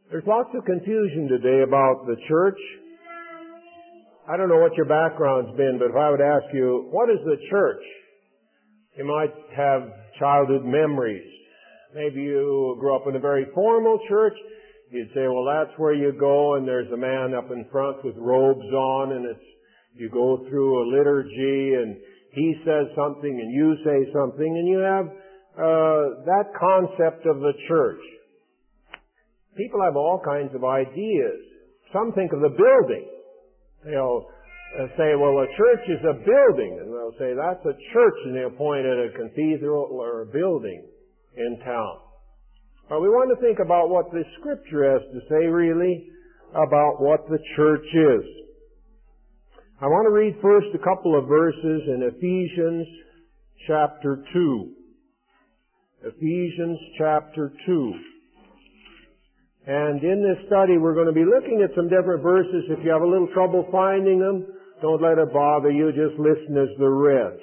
There's lots of confusion today about the church. I don't know what your background's been, but if I would ask you, what is the church? You might have childhood memories. Maybe you grew up in a very formal church. You'd say, well, that's where you go, and there's a man up in front with robes on, and you go through a liturgy, and he says something, and you say something, and you have that concept of the church. People have all kinds of ideas. Some think of the building. They'll say, well, a church is a building. And they'll say, that's a church, and they'll point at a cathedral or a building in town. But we want to think about what the Scripture has to say, really, about what the church is. I want to read first a couple of verses in Ephesians chapter 2. Ephesians chapter 2. And in this study, we're going to be looking at some different verses. If you have a little trouble finding them, don't let it bother you. Just listen as they're read.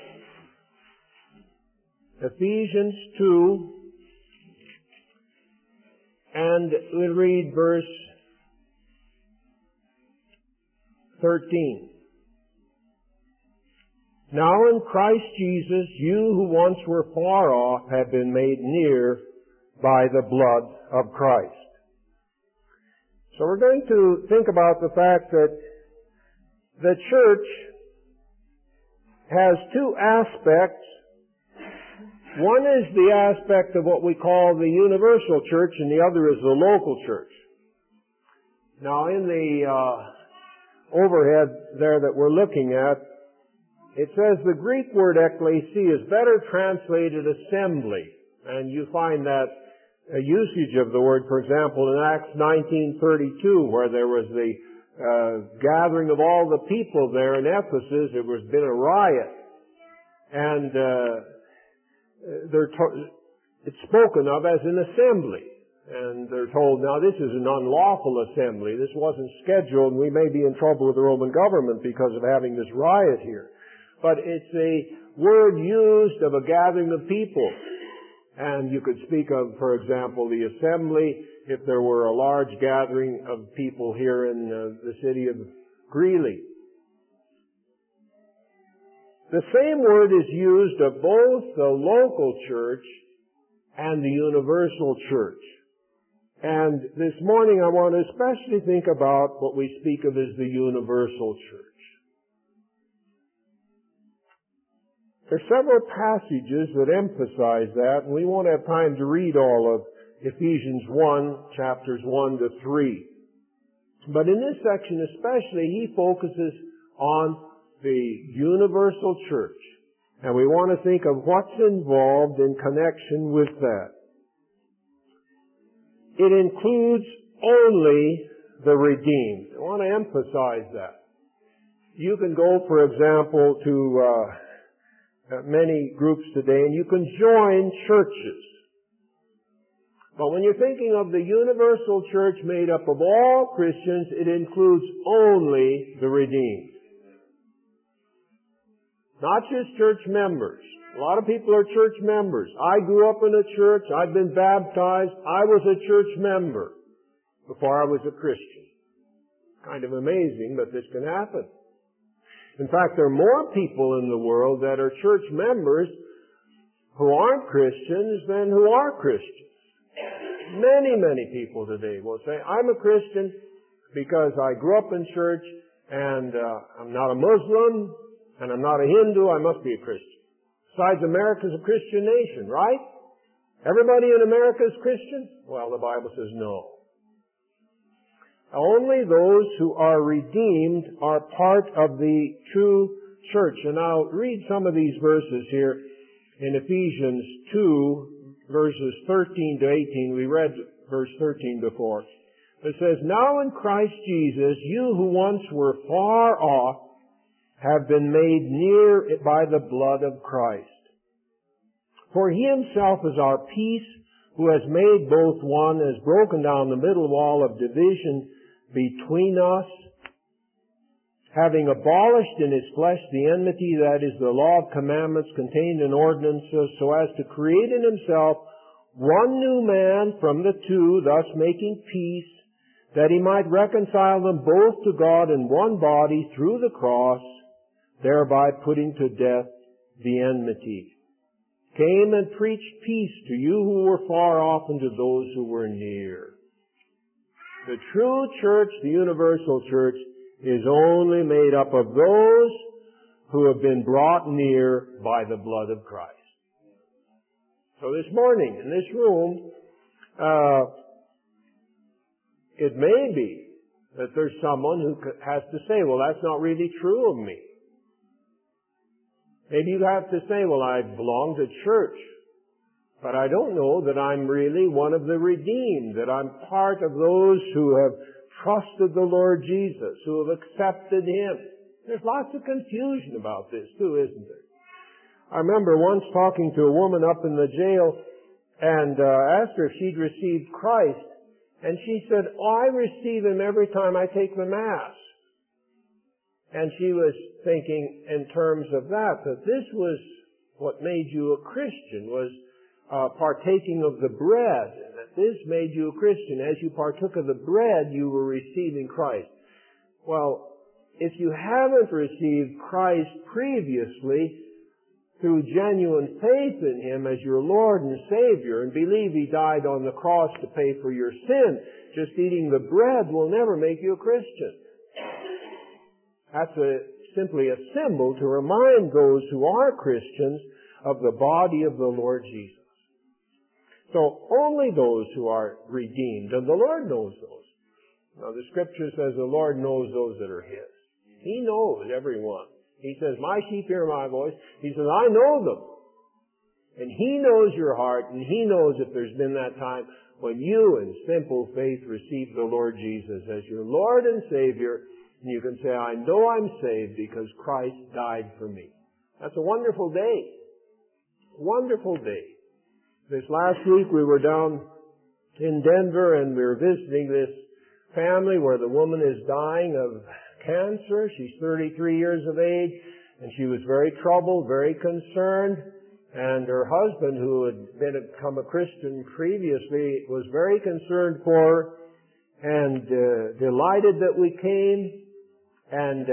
Ephesians 2, and we'll read verse 13. Now in Christ Jesus, you who once were far off have been made near by the blood of Christ. So we're going to think about the fact that the church has two aspects. One is the aspect of what we call the universal church, and the other is the local church. Now in the overhead there that we're looking at, it says the Greek word ekklesia is better translated assembly, and you find that a usage of the word, for example, in Acts 19:32, where there was the gathering of all the people there in Ephesus. It was been a riot, and it's spoken of as an assembly. And they're told, now this is an unlawful assembly. This wasn't scheduled, and we may be in trouble with the Roman government because of having this riot here. But it's a word used of a gathering of people. And you could speak of, for example, the assembly, if there were a large gathering of people here in the city of Greeley. The same word is used of both the local church and the universal church. And this morning I want to especially think about what we speak of as the universal church. There are several passages that emphasize that, and we won't have time to read all of Ephesians 1, chapters 1 to 3. But in this section especially, he focuses on the universal church. And we want to think of what's involved in connection with that. It includes only the redeemed. I want to emphasize that. You can go, for example, to many groups today, and you can join churches. But when you're thinking of the universal church made up of all Christians, it includes only the redeemed. Not just church members. A lot of people are church members. I grew up in a church. I've been baptized. I was a church member before I was a Christian. Kind of amazing, but this can happen. In fact, there are more people in the world that are church members who aren't Christians than who are Christians. Many, many people today will say, I'm a Christian because I grew up in church, and I'm not a Muslim, and I'm not a Hindu, I must be a Christian. Besides, America's a Christian nation, right? Everybody in America is Christian? Well, the Bible says no. Only those who are redeemed are part of the true church. And I'll read some of these verses here in Ephesians 2, verses 13 to 18. We read verse 13 before. It says, Now in Christ Jesus, you who once were far off have been made near by the blood of Christ. For he himself is our peace, who has made both one, has broken down the middle wall of division between us, having abolished in his flesh the enmity, that is the law of commandments contained in ordinances, so as to create in himself one new man from the two, thus making peace, that He might reconcile them both to God in one body through the cross, thereby putting to death the enmity. Came and preached peace to you who were far off and to those who were near. The true church, the universal church, is only made up of those who have been brought near by the blood of Christ. So this morning, in this room, it may be that there's someone who has to say, well, that's not really true of me. Maybe you have to say, well, I belong to church, but I don't know that I'm really one of the redeemed, that I'm part of those who have trusted the Lord Jesus, who have accepted Him. There's lots of confusion about this too, isn't there? I remember once talking to a woman up in the jail and asked her if she'd received Christ, and she said, oh, I receive Him every time I take the Mass. And she was thinking in terms of that this was what made you a Christian, was partaking of the bread. And that this made you a Christian. As you partook of the bread, you were receiving Christ. Well, if you haven't received Christ previously through genuine faith in Him as your Lord and Savior and believe He died on the cross to pay for your sin, just eating the bread will never make you a Christian. That's simply a symbol to remind those who are Christians of the body of the Lord Jesus. So only those who are redeemed, and the Lord knows those. Now the Scripture says the Lord knows those that are His. He knows everyone. He says, my sheep hear my voice. He says, I know them. And He knows your heart, and He knows if there's been that time when you in simple faith received the Lord Jesus as your Lord and Savior. And you can say, I know I'm saved because Christ died for me. That's a wonderful day. Wonderful day. This last week we were down in Denver and we were visiting this family where the woman is dying of cancer. She's 33 years of age and she was very troubled, very concerned. And her husband, who had become a Christian previously, was very concerned for her and delighted that we came. And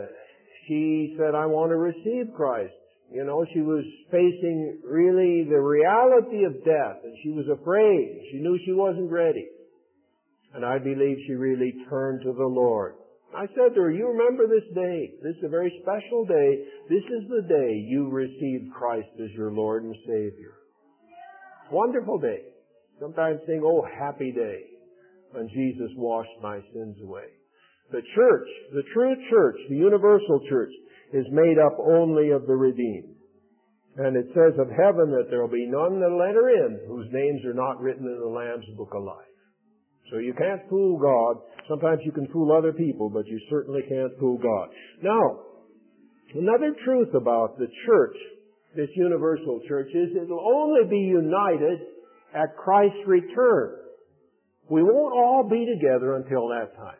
she said, I want to receive Christ. You know, she was facing really the reality of death, and she was afraid. She knew she wasn't ready. And I believe she really turned to the Lord. I said to her, you remember this day. This is a very special day. This is the day you received Christ as your Lord and Savior. Wonderful day. Sometimes think, oh, happy day, when Jesus washed my sins away. The church, the true church, the universal church, is made up only of the redeemed. And it says of heaven that there will be none that will enter in whose names are not written in the Lamb's book of life. So you can't fool God. Sometimes you can fool other people, but you certainly can't fool God. Now, another truth about the church, this universal church, is it will only be united at Christ's return. We won't all be together until that time.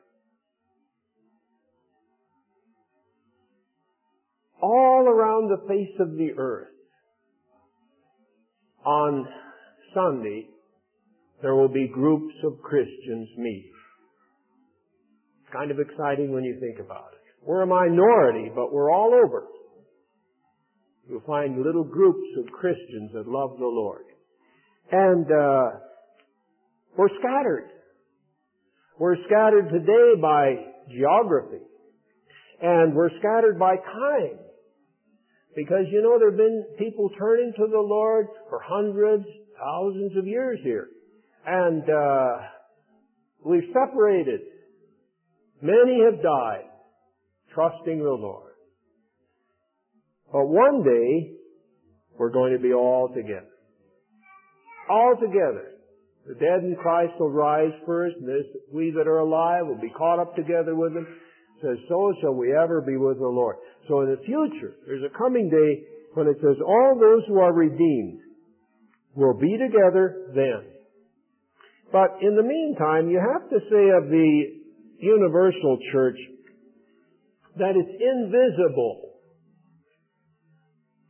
All around the face of the earth, on Sunday, there will be groups of Christians meet. It's kind of exciting when you think about it. We're a minority, but we're all over. You'll find little groups of Christians that love the Lord. And we're scattered. We're scattered today by geography. And we're scattered by time. Because, you know, there have been people turning to the Lord for hundreds, thousands of years here. And we've separated. Many have died trusting the Lord. But one day, we're going to be all together. All together. The dead in Christ will rise first, and we that are alive will be caught up together with them. It says, so shall we ever be with the Lord. So in the future, there's a coming day when it says all those who are redeemed will be together then. But in the meantime, you have to say of the universal church that it's invisible.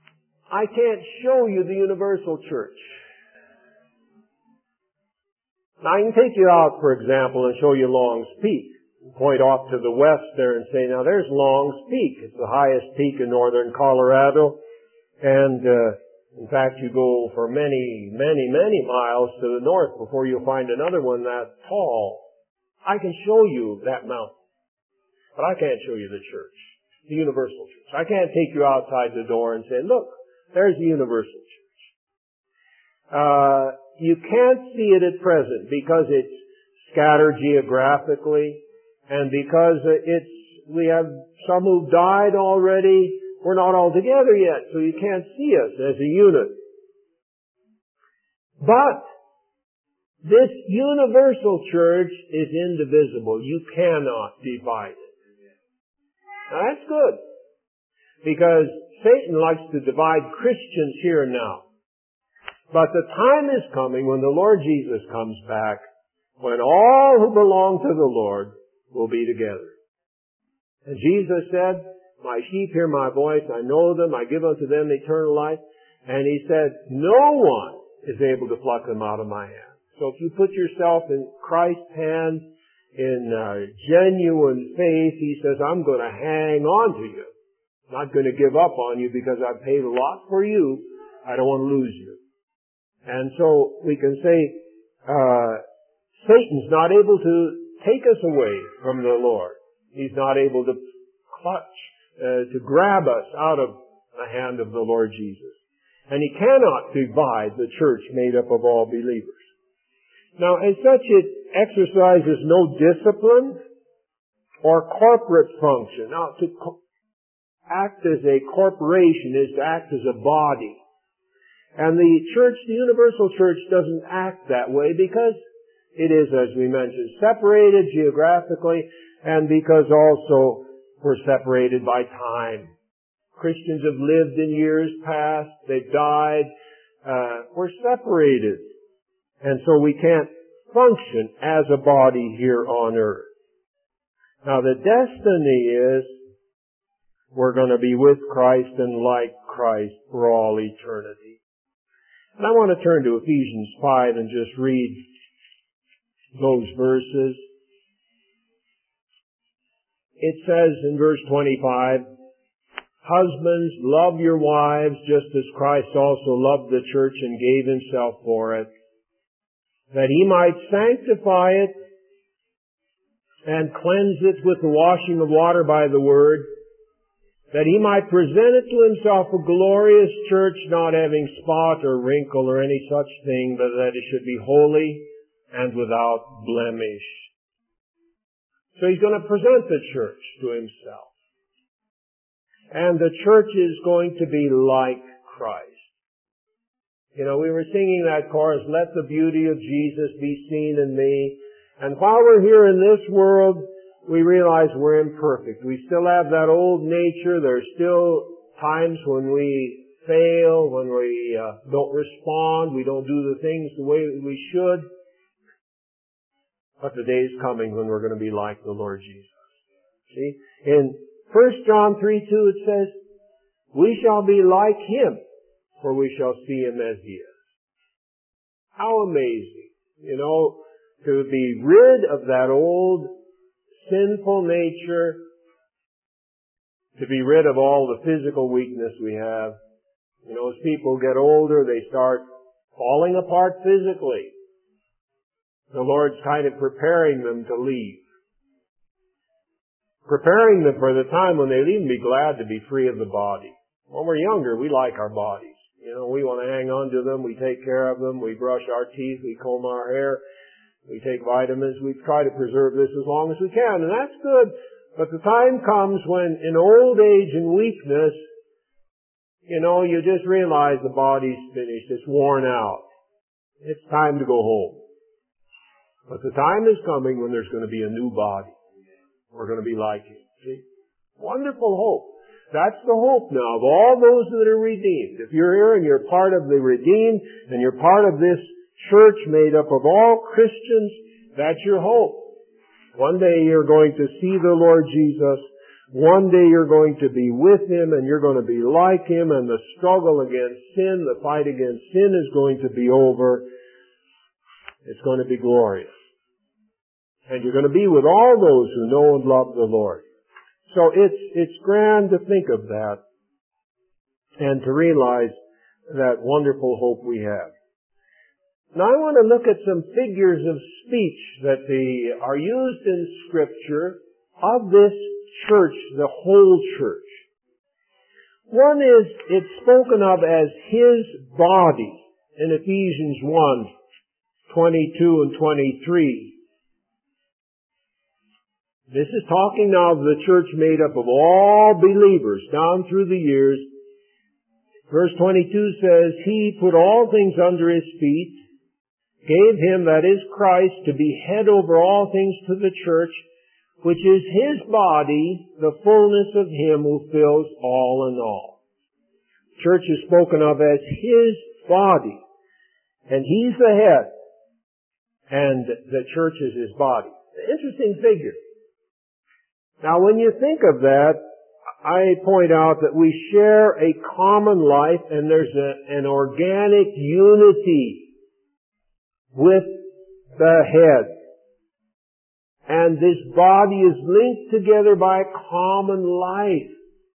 I can't show you the universal church. Now I can take you out, for example, and show you Long's Peak. Point off to the west there and say, now there's Long's Peak. It's the highest peak in northern Colorado. And in fact, you go for many, many, many miles to the north before you'll find another one that tall. I can show you that mountain. But I can't show you the church, the universal church. I can't take you outside the door and say, look, there's the universal church. You can't see it at present because it's scattered geographically and because we have some who've died already. We're not all together yet, so you can't see us as a unit. But this universal church is indivisible. You cannot divide it. Now that's good, because Satan likes to divide Christians here and now. But the time is coming when the Lord Jesus comes back, when all who belong to the Lord will be together. And Jesus said, my sheep hear my voice, I know them, I give unto them eternal life. And He said, no one is able to pluck them out of my hand. So if you put yourself in Christ's hands in genuine faith, He says, I'm going to hang on to you. I'm not going to give up on you because I've paid a lot for you. I don't want to lose you. And so we can say, Satan's not able to take us away from the Lord. He's not able to clutch, to grab us out of the hand of the Lord Jesus. And He cannot divide the church made up of all believers. Now, as such, it exercises no discipline or corporate function. Now, to act as a corporation is to act as a body. And the church, the universal church, doesn't act that way because it is, as we mentioned, separated geographically and because also we're separated by time. Christians have lived in years past, they've died, we're separated. And so we can't function as a body here on earth. Now the destiny is we're going to be with Christ and like Christ for all eternity. And I want to turn to Ephesians 5 and just read those verses. It says in verse 25, husbands, love your wives just as Christ also loved the church and gave Himself for it, that He might sanctify it and cleanse it with the washing of water by the Word, that He might present it to Himself a glorious church, not having spot or wrinkle or any such thing, but that it should be holy and without blemish. So He's going to present the church to Himself. And the church is going to be like Christ. You know, we were singing that chorus, let the beauty of Jesus be seen in me. And while we're here in this world, we realize we're imperfect. We still have that old nature. There's still times when we fail, when we don't respond, we don't do the things the way we should. But the day is coming when we're going to be like the Lord Jesus. See? In 1 John 3:2 it says, we shall be like Him, for we shall see Him as He is. How amazing, you know, to be rid of that old sinful nature, to be rid of all the physical weakness we have. You know, as people get older, they start falling apart physically. The Lord's kind of preparing them to leave. Preparing them for the time when they'll even be glad to be free of the body. When we're younger, we like our bodies. You know, we want to hang on to them, we take care of them, we brush our teeth, we comb our hair, we take vitamins, we try to preserve this as long as we can, and that's good. But the time comes when in old age and weakness, you know, you just realize the body's finished, it's worn out. It's time to go home. But the time is coming when there's going to be a new body. We're going to be like Him. See? Wonderful hope. That's the hope now of all those that are redeemed. If you're here and you're part of the redeemed and you're part of this church made up of all Christians, that's your hope. One day you're going to see the Lord Jesus. One day you're going to be with Him and you're going to be like Him, and the struggle against sin, the fight against sin is going to be over. It's going to be glorious. And you're going to be with all those who know and love the Lord. So it's grand to think of that and to realize that wonderful hope we have. Now I want to look at some figures of speech that are used in Scripture of this church, the whole church. One is, it's spoken of as His body in Ephesians 1:22 and 23. This is talking now of the church made up of all believers down through the years. Verse 22 says, He put all things under His feet, gave Him, that is Christ, to be head over all things to the church, which is His body, the fullness of Him who fills all in all. Church is spoken of as His body, and He's the head, and the church is His body. Interesting figure. Now when you think of that, I point out that we share a common life and there's an organic unity with the head. And this body is linked together by a common life.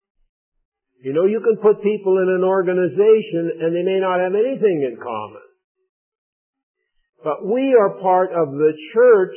You know, you can put people in an organization and they may not have anything in common. But we are part of the church,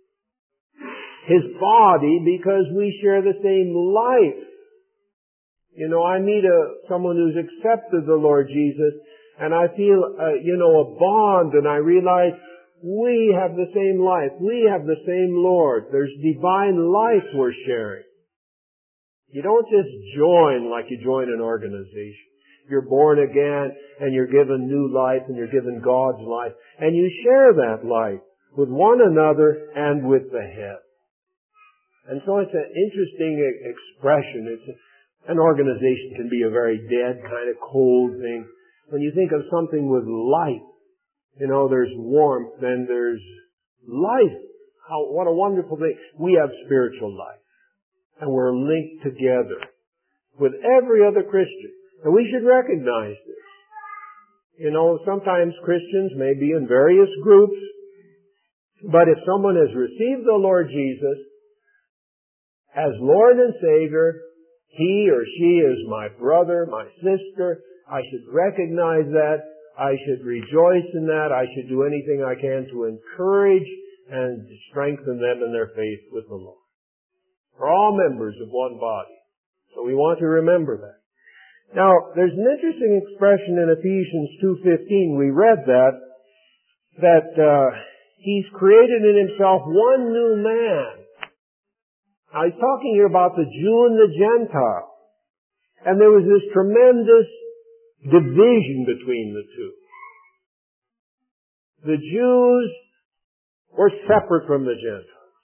His body, because we share the same life. You know, I meet someone who's accepted the Lord Jesus, and I feel, a bond, and I realize we have the same life. We have the same Lord. There's divine life we're sharing. You don't just join like you join an organization. You're born again, and you're given new life, and you're given God's life, and you share that life with one another and with the head. And so it's an interesting expression. An organization can be a very dead, kind of cold thing. When you think of something with life, there's warmth, then there's life. What a wonderful thing. We have spiritual life. And we're linked together with every other Christian. And we should recognize this. Sometimes Christians may be in various groups, but if someone has received the Lord Jesus as Lord and Savior, he or she is my brother, my sister. I should recognize that. I should rejoice in that. I should do anything I can to encourage and strengthen them in their faith with the Lord. We're all members of one body. So we want to remember that. Now, there's an interesting expression in Ephesians 2:15. We read that He's created in Himself one new man. Now, He's talking here about the Jew and the Gentile. And there was this tremendous division between the two. The Jews were separate from the Gentiles.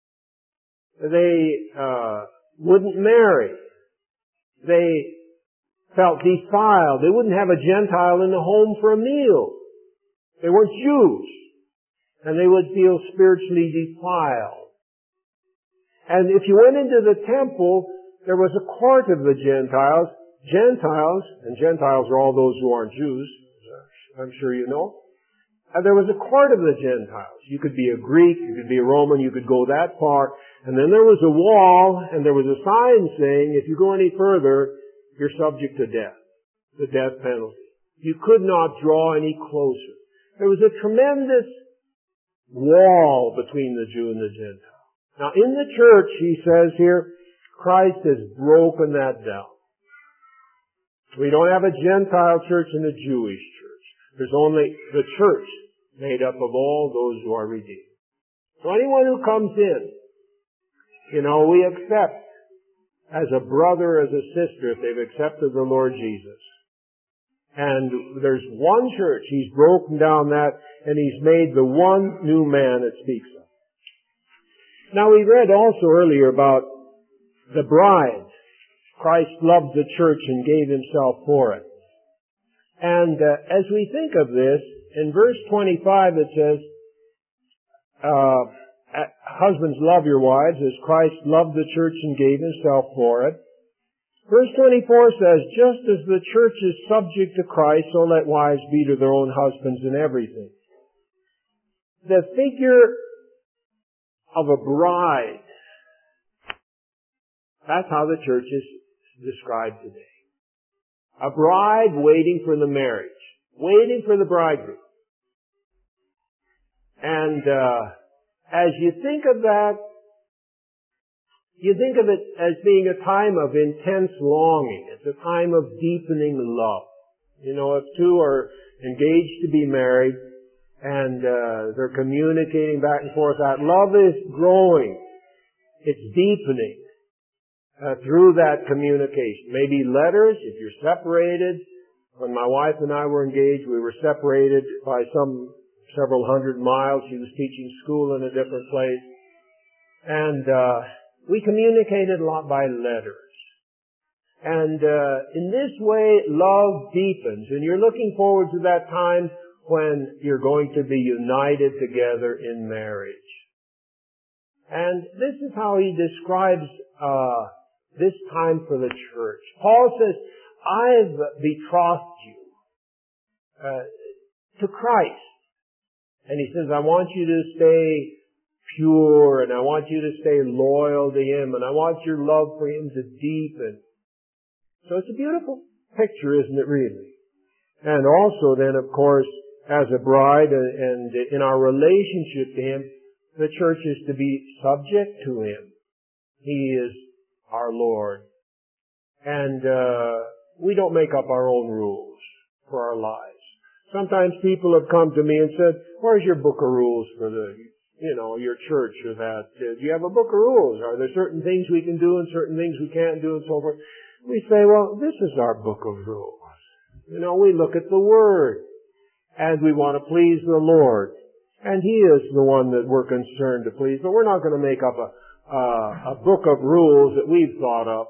They wouldn't marry. They felt defiled. They wouldn't have a Gentile in the home for a meal. They weren't Jews. And they would feel spiritually defiled. And if you went into the temple, there was a court of the Gentiles. And Gentiles are all those who aren't Jews, I'm sure you know. And there was a court of the Gentiles. You could be a Greek, you could be a Roman, you could go that far. And then there was a wall, and there was a sign saying, if you go any further, you're subject to death, the death penalty. You could not draw any closer. There was a tremendous wall between the Jew and the Gentile. Now, in the church, he says here, Christ has broken that down. We don't have a Gentile church and a Jewish church. There's only the church made up of all those who are redeemed. So anyone who comes in, we accept as a brother, as a sister, if they've accepted the Lord Jesus. And there's one church. He's broken down that, and He's made the one new man it speaks of. Now we read also earlier about the bride. Christ loved the church and gave Himself for it. And as we think of this, in verse 25 it says, husbands, love your wives as Christ loved the church and gave Himself for it. Verse 24 says, just as the church is subject to Christ, so let wives be to their own husbands in everything. the figure of a bride. That's how the church is described today. A bride waiting for the marriage, waiting for the bridegroom. And as you think of that, you think of it as being a time of intense longing. It's a time of deepening love. You know, if two are engaged to be married and they're communicating back and forth, that love is growing. It's deepening through that communication. Maybe letters, if you're separated. When my wife and I were engaged, we were separated by several hundred miles. She was teaching school in a different place. And we communicated a lot by letters. And in this way, love deepens. And you're looking forward to that time when you're going to be united together in marriage. And this is how he describes this time for the church. Paul says, I've betrothed you to Christ. And he says, I want you to stay pure, and I want you to stay loyal to Him, and I want your love for Him to deepen. So it's a beautiful picture, isn't it, really? And also then, of course, as a bride and in our relationship to Him, the church is to be subject to Him. He is our Lord. And we don't make up our own rules for our lives. Sometimes people have come to me and said, where's your book of rules for your church or that? Do you have a book of rules? Are there certain things we can do and certain things we can't do and so forth? We say, well, this is our book of rules. We look at the Word and we want to please the Lord. And He is the one that we're concerned to please. But we're not going to make up a book of rules that we've thought up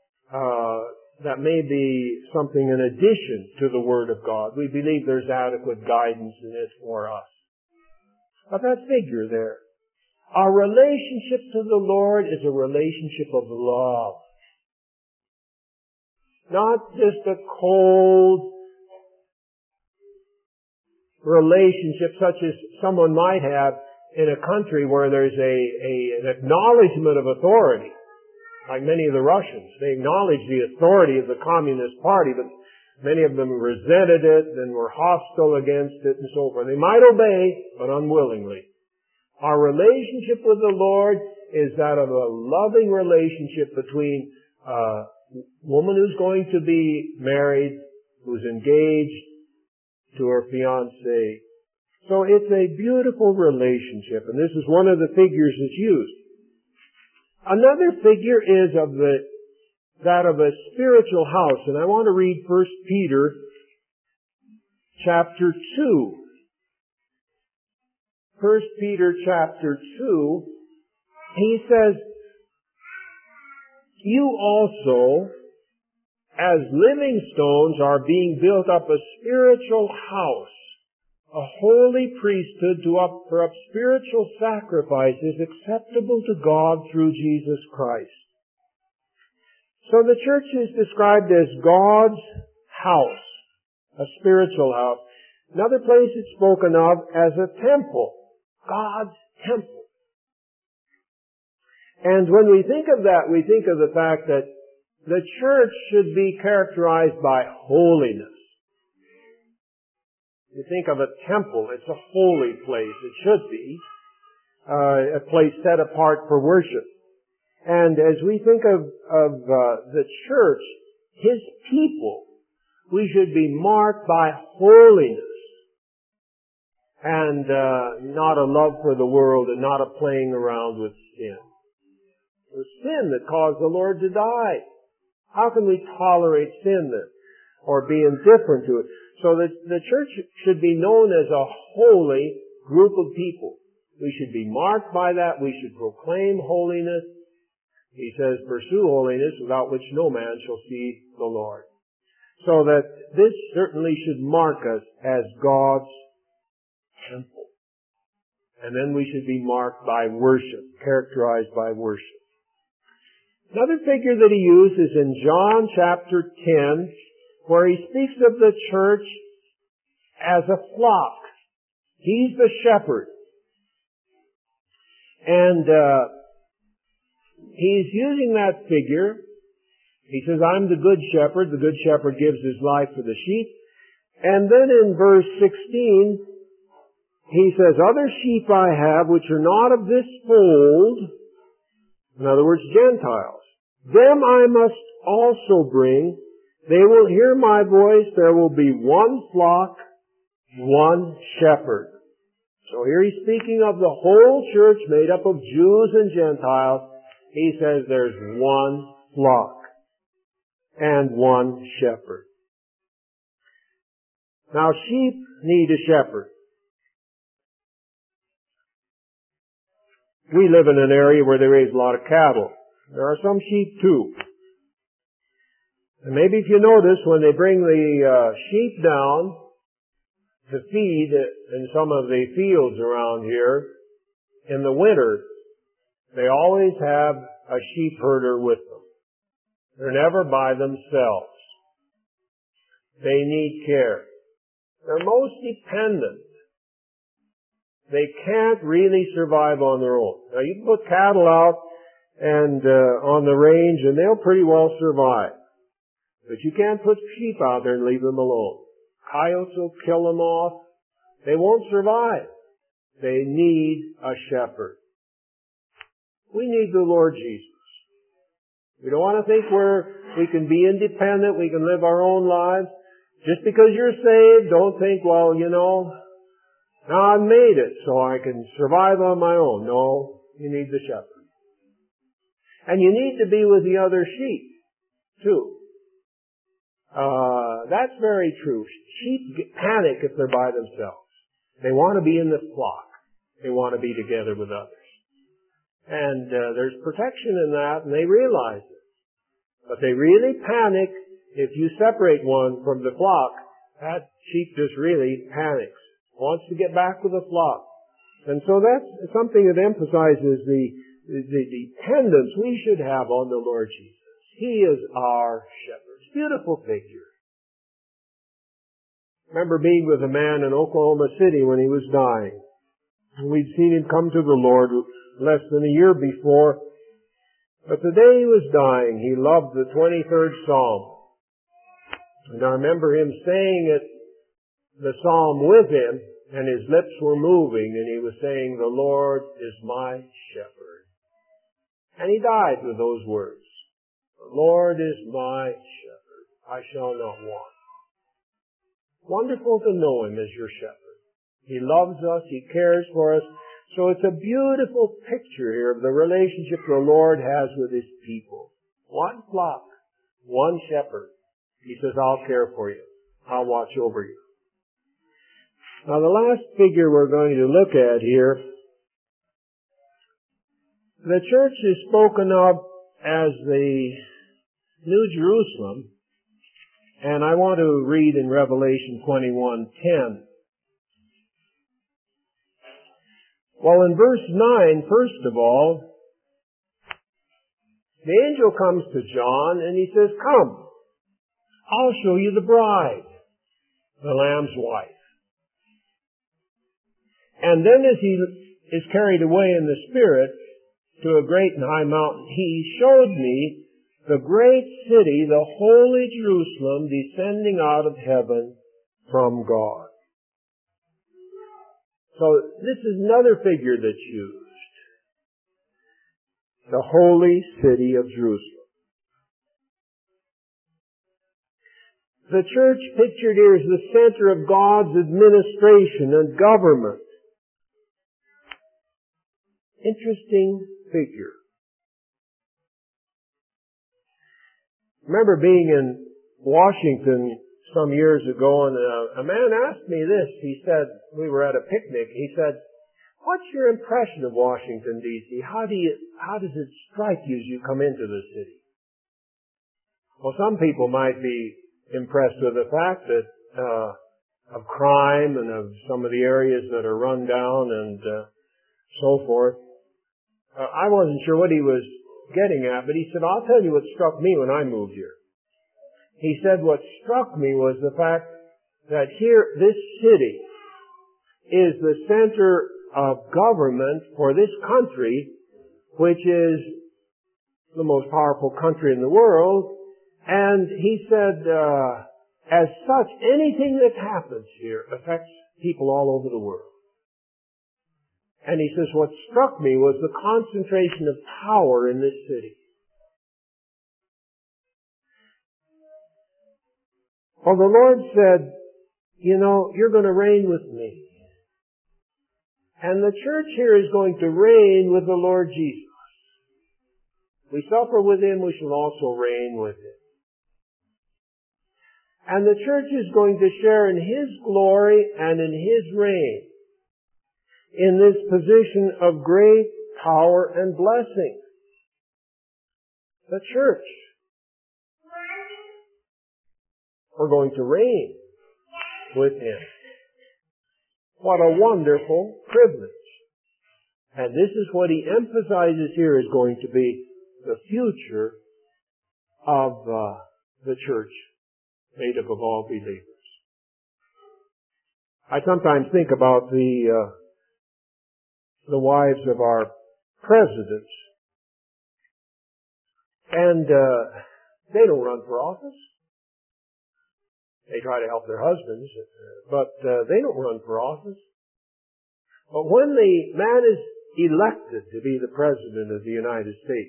that may be something in addition to the Word of God. We believe there's adequate guidance in it for us. But that figure there. Our relationship to the Lord is a relationship of love. Not just a cold relationship such as someone might have in a country where there's an acknowledgement of authority. Like many of the Russians. They acknowledge the authority of the Communist Party, but many of them resented it and were hostile against it and so forth. They might obey, but unwillingly. Our relationship with the Lord is that of a loving relationship between a woman who's going to be married, who's engaged to her fiancé. So it's a beautiful relationship, and this is one of the figures that's used. Another figure is that of a spiritual house, and I want to read 1 Peter chapter 2. 1 Peter chapter 2, he says, you also, as living stones, are being built up a spiritual house, a holy priesthood to offer up spiritual sacrifices acceptable to God through Jesus Christ. So the church is described as God's house, a spiritual house. Another place it's spoken of as a temple, God's temple. And when we think of that, we think of the fact that the church should be characterized by holiness. You think of a temple, it's a holy place. It should be a place set apart for worship. And as we think of the church, His people, we should be marked by holiness and not a love for the world and not a playing around with sin. It was sin that caused the Lord to die. How can we tolerate sin then, or be indifferent to it? So that the church should be known as a holy group of people. We should be marked by that. We should proclaim holiness. He says, pursue holiness without which no man shall see the Lord. So that this certainly should mark us as God's temple. And then we should be marked by worship, characterized by worship. Another figure that he uses in John chapter 10, where he speaks of the church as a flock. He's the shepherd. And he's using that figure. He says, I'm the good shepherd. The good shepherd gives his life for the sheep. And then in verse 16, he says, other sheep I have which are not of this fold, in other words, Gentiles. Them I must also bring. They will hear my voice. There will be one flock, one shepherd. So here he's speaking of the whole church made up of Jews and Gentiles. He says there's one flock and one shepherd. Now sheep need a shepherd. We live in an area where they raise a lot of cattle. There are some sheep too. And maybe if you notice, when they bring the sheep down to feed in some of the fields around here, in the winter, they always have a sheep herder with them. They're never by themselves. They need care. They're most dependent. They can't really survive on their own. Now you can put cattle out and on the range and they'll pretty well survive. But you can't put sheep out there and leave them alone. Coyotes will kill them off. They won't survive. They need a shepherd. We need the Lord Jesus. We don't want to think we can be independent, we can live our own lives. Just because you're saved, don't think, well, now I've made it so I can survive on my own. No, you need the shepherd. And you need to be with the other sheep, too. That's very true. Sheep panic if they're by themselves. They want to be in the flock. They want to be together with others. And there's protection in that, and they realize it. But they really panic if you separate one from the flock. That sheep just really panics, wants to get back with the flock. And so that's something that emphasizes the dependence we should have on the Lord Jesus. He is our shepherd. Beautiful figure. I remember being with a man in Oklahoma City when he was dying. We'd seen him come to the Lord less than a year before. But the day he was dying, he loved the 23rd Psalm. And I remember him saying the Psalm with him, and his lips were moving, and he was saying, the Lord is my shepherd. And he died with those words. The Lord is my shepherd. I shall not want. Wonderful to know him as your shepherd. He loves us. He cares for us. So it's a beautiful picture here of the relationship the Lord has with His people. One flock, one shepherd. He says, I'll care for you. I'll watch over you. Now the last figure we're going to look at here, the church is spoken of as the New Jerusalem, and I want to read in Revelation 21:10. Well, in verse 9, first of all, the angel comes to John and he says, come, I'll show you the bride, the Lamb's wife. And then as he is carried away in the Spirit to a great and high mountain, he showed me the great city, the holy Jerusalem, descending out of heaven from God. So this is another figure that's used. The holy city of Jerusalem. The church pictured here is the center of God's administration and government. Interesting figure. Remember being in Washington some years ago, and a man asked me this. He said, we were at a picnic, he said, what's your impression of Washington, D.C.? How does it strike you as you come into the city? Well, some people might be impressed with the fact that of crime and of some of the areas that are run down and so forth. I wasn't sure what he was getting at, but he said, I'll tell you what struck me when I moved here. He said what struck me was the fact that here, this city is the center of government for this country, which is the most powerful country in the world. And he said, as such, anything that happens here affects people all over the world. And he says, what struck me was the concentration of power in this city. Well, the Lord said, you know, you're going to reign with me. And the church here is going to reign with the Lord Jesus. We suffer with Him, we shall also reign with Him. And the church is going to share in His glory and in His reign in this position of great power and blessing. The church. We're going to reign with Him. What a wonderful privilege. And this is what he emphasizes here is going to be the future of the church made up of all believers. I sometimes think about the wives of our presidents. And they don't run for office. They try to help their husbands, but they don't run for office. But when the man is elected to be the President of the United States,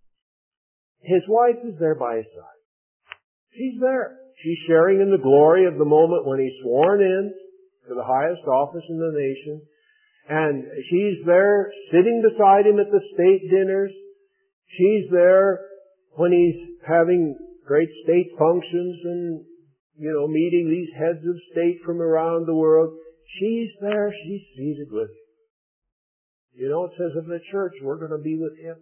his wife is there by his side. She's there. She's sharing in the glory of the moment when he's sworn in to the highest office in the nation. And she's there sitting beside him at the state dinners. She's there when he's having great state functions and meeting these heads of state from around the world. She's there. She's seated with him. It says of the church, we're going to be with him.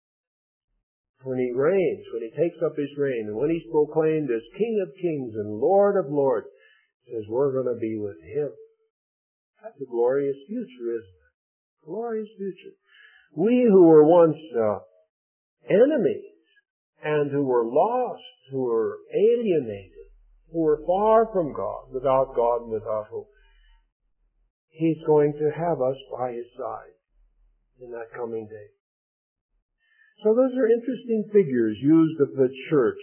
When he reigns, when he takes up his reign, and when he's proclaimed as King of Kings and Lord of Lords, it says we're going to be with him. That's a glorious future, isn't it? Glorious future. We who were once enemies, and who were lost, who were alienated, who were far from God, without God and without hope, He's going to have us by His side in that coming day. So those are interesting figures used of the church.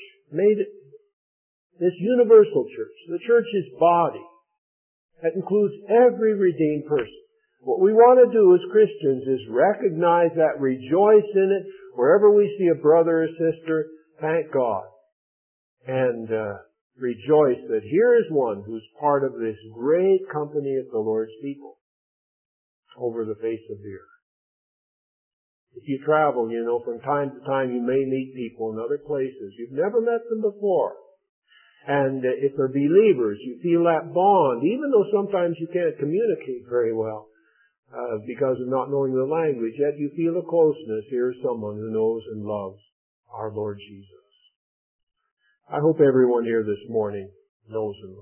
This universal church, the church's body, that includes every redeemed person. What we want to do as Christians is recognize that, rejoice in it. Wherever we see a brother or sister, thank God. And rejoice that here is one who's part of this great company of the Lord's people over the face of the earth. If you travel, from time to time you may meet people in other places. You've never met them before. And if they're believers, you feel that bond, even though sometimes you can't communicate very well because of not knowing the language, yet you feel a closeness. Here's someone who knows and loves our Lord Jesus. I hope everyone here this morning knows Him.